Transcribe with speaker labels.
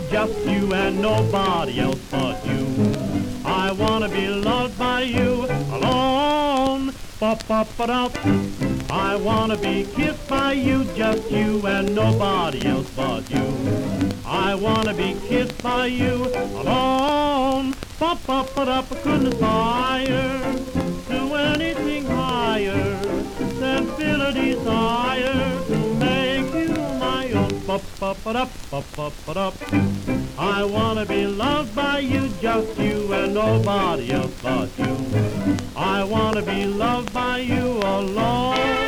Speaker 1: just you and nobody else but you. I wanna be loved by you alone. Ba-ba-ba-da. I wanna be kissed by you, just you and nobody else but you. I wanna be kissed by you alone. Ba-ba-ba-da. I couldn't aspire to anything higher than feel a desire to make you my own. Ba-ba-ba-da. Ba-ba-ba-da. I wanna be loved by you, just you and nobody else but you. I wanna be loved by you alone.